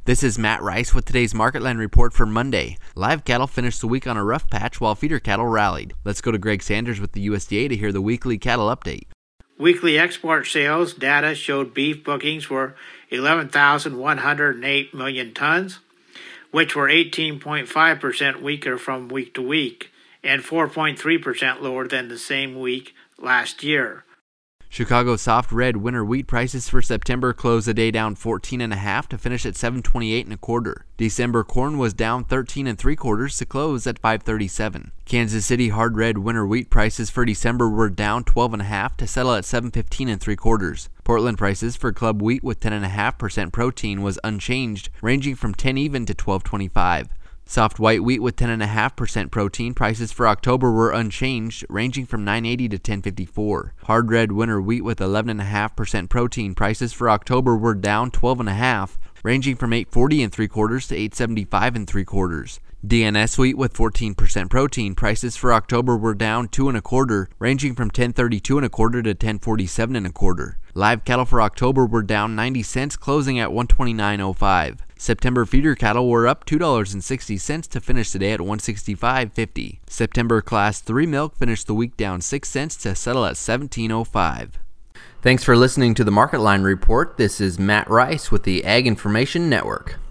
This is Matt Rice with today's Market Line report for Monday. Live cattle finished the week on a rough patch while feeder cattle rallied. Let's go to Greg Sanders with the USDA to hear the weekly cattle update. Weekly export sales data showed beef bookings were 11,108 million tons, which were 18.5% weaker from week to week and 4.3% lower than the same week last year. Chicago soft red winter wheat prices for September closed the day down 14.5 to finish at $7.2825. December corn was down 13.75 to close at $5.37. Kansas City hard red winter wheat prices for December were down 12.5 to settle at $7.1575. Portland prices for club wheat with 10.5% protein was unchanged, ranging from 10 even to $12.25. Soft white wheat with 10.5% protein prices for October were unchanged, ranging from $9.80 to $10.54. Hard red winter wheat with 11.5% protein prices for October were down 12.5, ranging from $8.4075 to $8.7575. DNS wheat with 14% protein prices for October were down 2.25, ranging from $10.3225 to $10.4725. Live cattle for October were down 90 cents, closing at $129.05. September feeder cattle were up $2.60 to finish the day at $165.50. September Class 3 milk finished the week down 6 cents to settle at $17.05. Thanks for listening to the Market Line Report. This is Matt Rice with the Ag Information Network.